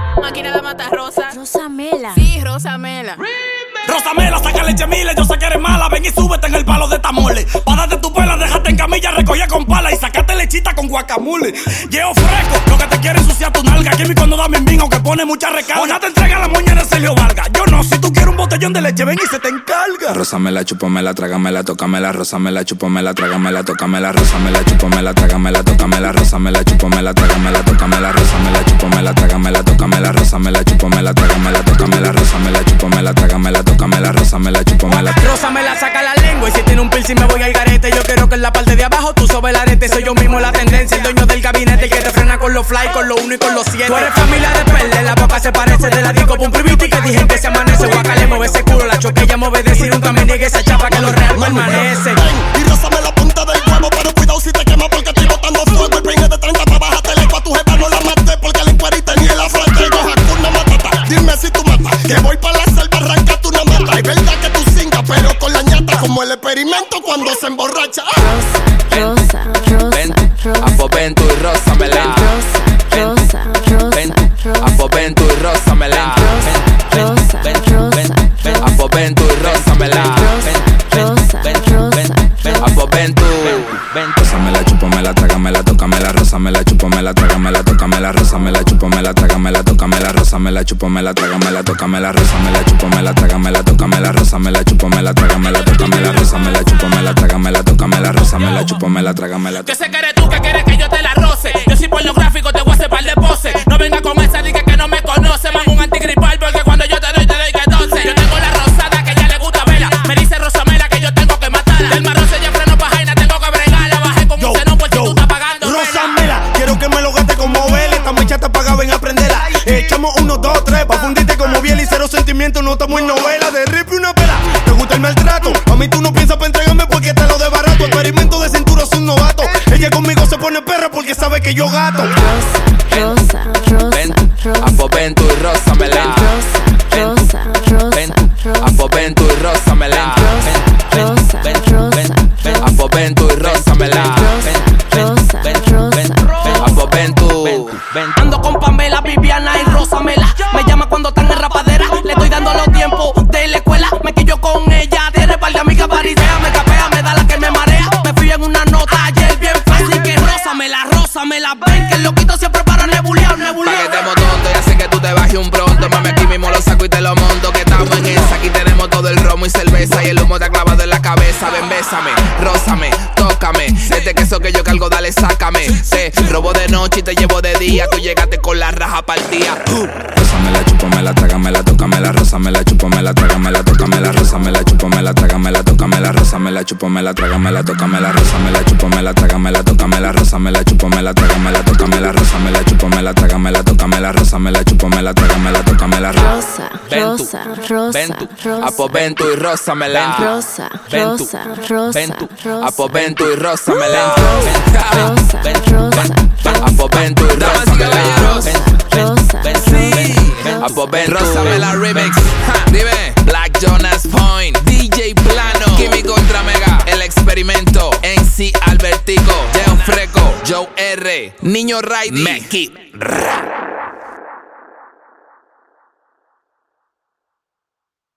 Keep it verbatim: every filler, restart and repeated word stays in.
Máquina de matar rosa. Rosamela. Sí, Rosamela. Rosamela, saca leche miles, yo sé que eres mala. Ven y súbete en el palo de esta mole. Pa' darte tu pela, déjate en camilla, recogía con pala y sacate lechita con guacamole. Llevo fresco, lo que te quiere ensuciar tu nalga. Kimi cuando da mi mingo que pone mucha recarga. Una te entrega la moña de Sergio Vargas. Yo no, si tú quieres un botellón de leche, ven y se te encarga. Rosamela, chupamela, trágamela, tócamela. Rosamela, chupamela, trágamela, tócamela. Rosamela, chupamela, trágamela, tócamela. Rosamela, chupamela, trágamela, tócamela. Rosamela, chupamela, trágamela, tócamela. Rosamela, chupamela, trágamela, tócamela. Rosamela, chupamela, trágamela, tócamela. Rosamela, chupamela. Rosamela, saca la lengua y si tiene un piercing me voy al garete. Yo quiero que en la parte de abajo tú sobes el arete. Soy yo mismo la tendencia, el dueño del gabinete, el que te frena con los fly, con los uno y con los siete. Tú eres familia de perle, la boca se parece de la disco un privito y que dije que se amanece. Guaca le mueve ese culo, la choquilla me obedece y nunca me niegue esa chapa que lo real permanece. Y rózame la punta del huevo, pero cuidado si te quema porque estoy botando fuego. El peine de treinta pa' bajarte el a tu jefa no la maté porque la encuerita ni el afrate. Hakuna Matata, dime si tú matas, que voy pa' la selva, arrancate una mata. Es verdad que tú cingas, pero con la ñata, como el experimento cuando se emborracha. Rosa, rosa, Ven, rosa. Apo, ven tú y rózamela. Rosa, rosa, Ven, rosa. Apo, ven tú y rózamela. Rosa, Ven, rosa, ven, ven, rosa. Apo, ven tú y rózamela. Rosa, Ven, rosa, ven, ven, rosa. Apo, ven tú. Ven, Rosamela, chupamela, trágamela, tócamela. Rosamela, chupamela, trágamela, tócamela. Rosamela, chupamela, trágamela, tócamela. Rosamela, chupamela, trágamela, tócamela. Rosamela, chupamela, trágamela, tócamela. Rosamela, chupamela, trágamela, tócamela. Rosamela, chupamela, trágamela, tócamela. Rosamela, chupamela, trágamela. Yo sé que eres tú que quieres que yo te la roce. Yo soy pornográfico, te voy a hacer par de poses. No venga con esa, diga que no me conoce. Man, un antigripal porque cuando yo te doy, te doy que doce. Yo tengo la rosada que ya le gusta verla. Me dice Rosamela que yo tengo que matarla. Del marrón se ya freno pa' jaina, tengo que bregarla. Bajé con un cenón porque tú estás pagando. Rosamela, quiero que me lo gaste como vela. Esta mecha está pagada, ven a aprenderla. Echamos uno, dos, tres, pa' fundirte como biel y cero sentimientos. No estamos en novela, de rip y una pela. ¿Te gusta el maltrato? A mí tú no piensas pa' entregarme porque te lo de barato. Experimento de cintura, soy un novato. Ella conmigo se pone perra porque sabe que yo gato. Rosa, rosa, ven, rosa. Apo, ven tú y rózamela. Rosa, rosa, Ven, rosa. Apo, ven tú y rózamela. Rosa, Ven, rosa, ven, ven, rosa. Apo, ven tú y rózamela. Rosa, Ven, rosa, ven, rosa. ven, Apo, ven tú. Ven, Ando con Pamela, Viviana y Rosamela. Me llama cuando están en rapadera. Le estoy dando los tiempos de la escuela. Me quillo con ella. Tiene par de amigas parisea. Me capea, me da la que me marea. Me fui en una nota ayer bien fácil. Que Rosamela, Rosamela. Ven que el loquito siempre para nebulear, pa' que nebulear. estemos tontos, ya sé que tú te bajes un pronto. Mami, aquí mismo lo saco y te lo monto. Que estamos en esa, aquí tenemos todo el romo y cerveza. Y el humo te ha clavado en la cabeza. Ven, bésame, rózame, tócame. Este queso que yo cargo, dale, sácame. Te robo de noche y te llevo de día. Tú llegaste con la raja partida. Rosamela, chupamela, trágamela, tócamela. Rosamela, chupamela, trágamela, tócamela. Rosamela, chupamela, trágamela, tócamela. Rosamela, chupamela, trágamela, tócamela. Rosamela, chupamela, trágamela, tócamela. Rosamela, chupamela, trágamela, tócamela. Rosamela, chupamela, trágamela, tócamela. Rosamela, chupamela, trágamela, tócamela. Rosa, Ven tú, rosa, rosa, ven tú, rosa. Apo, ven tú y rózamela. Rosa, Ven tú, rosa, rosa, ven tú, rosa. Apo, ven tú y rózamela. Rosa, Ven, rosa, ven, Apo, ven tú y rózamela. Ven, rosa, ven, sí. ven, Apo, ven tú. Rózamela remix. Ja, dime. Black Jonas Point, D J Plano, Kimi contra Mega, El Experimento, M C Albertico, Jeo Freco, Joe R, Niño Ridey, Make It.